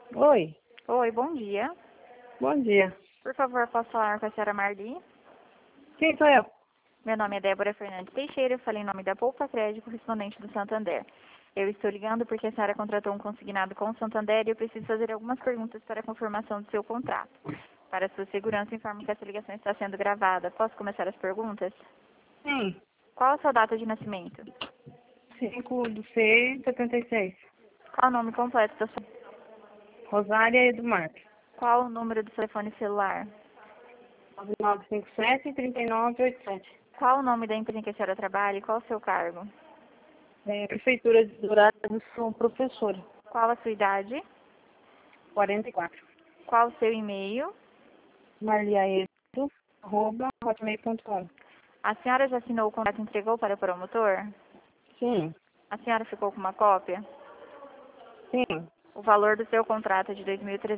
Oi, Oi, bom dia. bom dia. Por favor, posso falar com a senhora Marli? Quem sou eu? Meu nome é Débora Fernandes Teixeira, eu falei em nome da Poupa Crédito, correspondente do Santander. Eu estou ligando porque a senhora contratou um consignado com o Santander e eu preciso fazer algumas perguntas para a confirmação do seu contrato. Para sua segurança, informo que essa ligação está sendo gravada. Posso começar as perguntas? Sim, Qual a sua data de nascimento? 5/6/76. Qual o nome completo da sua... Rosária Edumarque. Qual o número do seu telefone celular? 9957-3987. Qual o nome da empresa em que a senhora trabalha e qual o seu cargo? Prefeitura de Dourados, sou professora. Qual a sua idade? 44. Qual o seu e-mail? marliaedo@hotmail.com. A senhora já assinou o contrato e entregou para o promotor? Sim, A senhora ficou com uma cópia? sim, O valor do seu contrato é de R$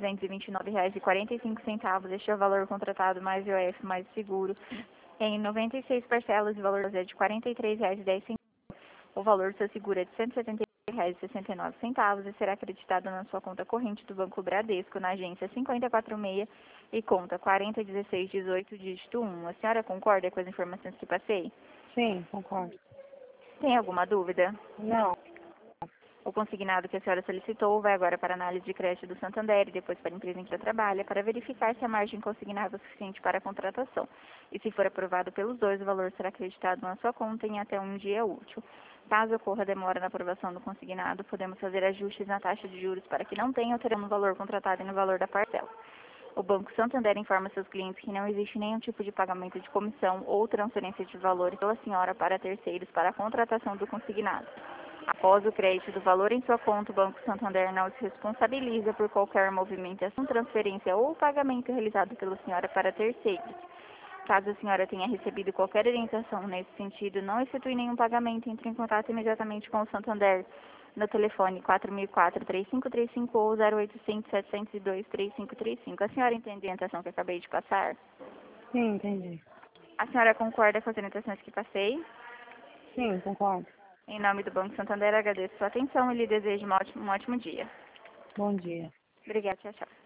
2.329,45. Este é o valor contratado mais IOF mais seguro. Em 96 parcelas, o valor é de R$ 43,10. O valor do seu seguro é de R$ 170,69 e será acreditado na sua conta corrente do Banco Bradesco, na agência 546 e conta 401618, dígito 1. A senhora concorda com as informações que passei? sim, concordo. Tem alguma dúvida? Não, O consignado que a senhora solicitou vai agora para a análise de crédito do Santander e depois para a empresa em que ela trabalha para verificar se a margem consignada é suficiente para a contratação. E se for aprovado pelos dois, o valor será acreditado na sua conta em até um dia útil. Caso ocorra demora na aprovação do consignado, podemos fazer ajustes na taxa de juros para que não tenha alteração no valor contratado e no valor da parcela. O Banco Santander informa seus clientes que não existe nenhum tipo de pagamento de comissão ou transferência de valores pela senhora para terceiros para a contratação do consignado. Após o crédito do valor em sua conta, o Banco Santander não se responsabiliza por qualquer movimentação, transferência ou pagamento realizado pela senhora para terceiros. Caso a senhora tenha recebido qualquer orientação nesse sentido, não efetue nenhum pagamento, entre em contato imediatamente com o Santander no telefone 4004-3535 ou 0800-702-3535. A senhora entende a orientação que acabei de passar? sim, entendi. A senhora concorda com as orientações que passei? Sim, concordo. Em nome do Banco Santander, agradeço sua atenção e lhe desejo um ótimo dia. Bom dia. Obrigada, tchau, tchau.